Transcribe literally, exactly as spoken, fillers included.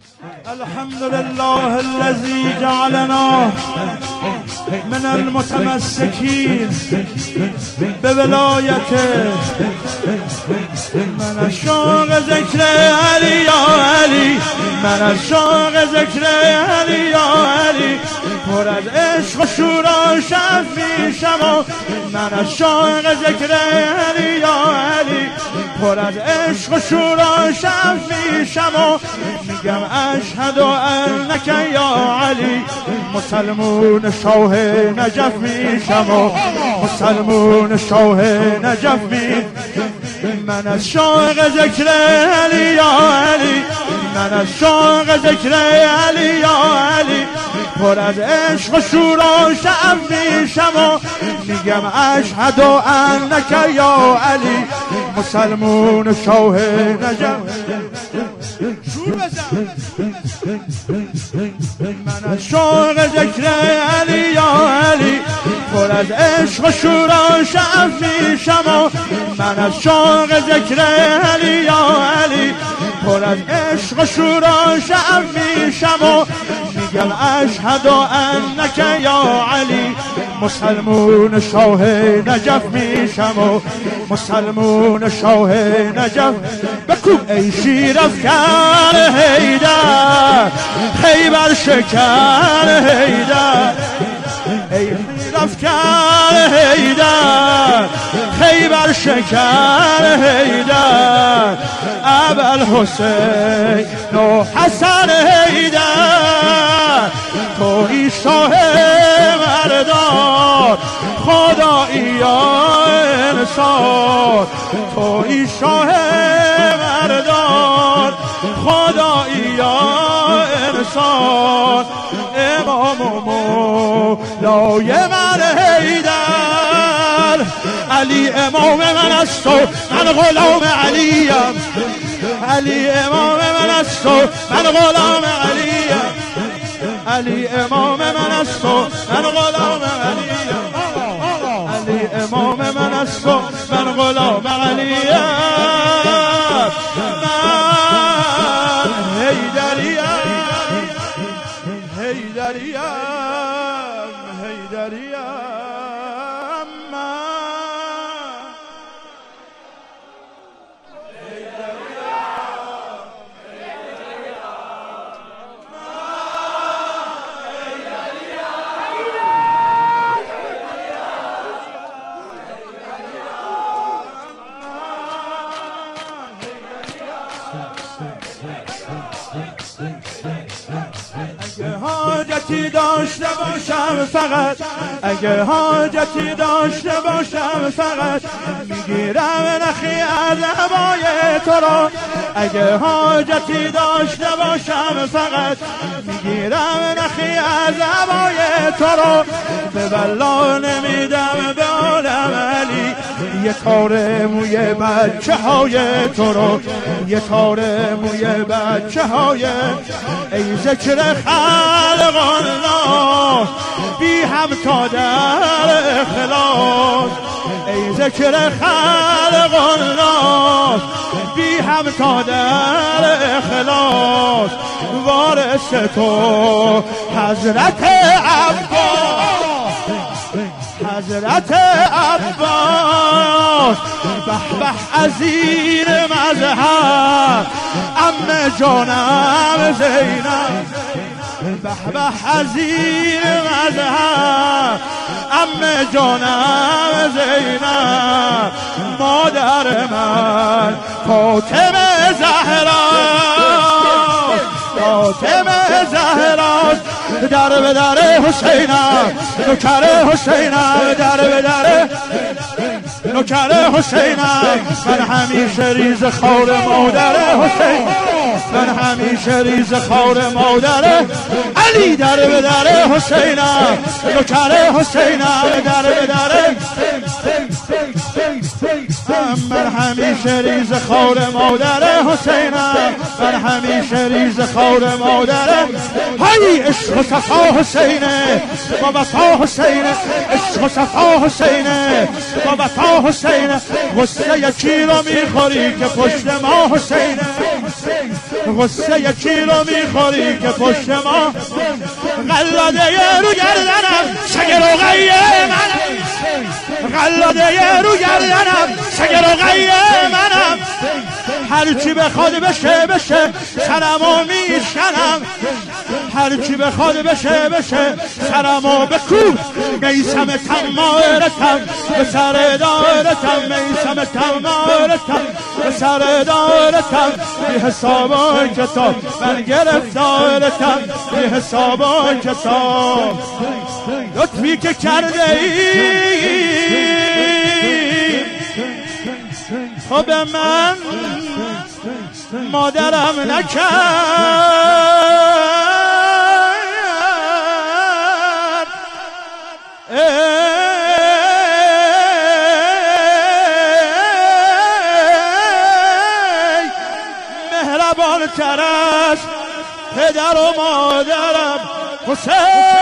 الحمد لله الذي جعلنا من المتمسكين بولايته. من عشاق ذکر علی یا علی، من عشاق ذکر علی یا علی، پر از عشق و شور و شف میشم. من عشاق ذکر علی یا علی، پر از عشق و شور و شف میشم. میگم اشهد انک یا علی، مسلمون شاه نجف میشم، مسلمون شاه نجف می. من از شوق ذکر علی یا علی، من از شوق ذکر علی یا علی، پر از عشق و شور و شعف میشم. میگم اشهد انک یا علی، مسلمون شاه نجف. شور بزن. من از شوق ذکر علی یا علی، پر از عشق و شور و شعف میشم. من از شوق ذکر علی یا علی، پر از عشق و شور و شعف میشم. میگم اشهد انک یا علی، مسلمون شاه نجف میشم، مسلمون شاه نجف. بکوب ای شیر افکن حیدر، خیبر شکن حیدر، ای شیر افکن حیدر، خیبر شکن حیدر، ابوالحسین و حسن حیدر. تویی شاه مردان، خدایی یا انسان، تویی شاه مردان، خدایی یا انسان. امام و مولای من حیدر، علی امام من است و من غلام علیم، علی امام من است و من غلام علیم، علی امام من است و من غلام علیم، علی امام من است و من غلام علیم. من حیدریم، حیدریم، حیدریم. اگه حاجتی داشته باشم فقط، اگه حاجتی داشته باشم فقط، میگیرم نخی از هوای تو را. اگه حاجتی داشته باشم فقط، میگیرم نخی از هوای تو را. به بلا نمیدم به عالم علی، یه تار موی بچه های تو رو، یه تار موی بچه های. ای ذکر خلق الله، بی هم تا در اخلاص. ای ذکر خلق الله، بی هم تا در اخلاص. وارث تو حضرت عباس، حضرت عباس. به به عزیر مذهب، عمه جانم زینب. به به عزیر مذهب، عمه جانم زینب. مادر من فاطمه زهراست، فاطمه زهراست. در به در حسینم، نوکر حسینم، در به در نوکر حسینم. من همیشه ریز خور مادر حسین، من همیشه ریز خور مادر علی. در به در حسینم، نوکر حسینم، در به در. من همیشه ریز خور مادر حسینم، من همیشه ریز خور مادر. های عشق و صفا حسینه، با وفا حسینه، عشق و صفا حسینه، با وفا حسینه. غصه یکی رو میخوری که پشت ما حسینه. غصه یکی رو میخوری که پشت ما قلاده رو گردنم شگر و غیه منم قلاده رو گردنم شگر و غیه منم هرچی بخواد بشه بشه سرمو میشکنم هرچی بخواد بشه بشه سرمو بکوب میسم تمارتم به سر دارتم میسم تمارتم به سر دارتم بی حساب و کتاب من گرفتارتم بی حساب و کتاب لطفی که کرده ای تو به من مادرم نکرد مهربان تر از پدر و مادرم حسین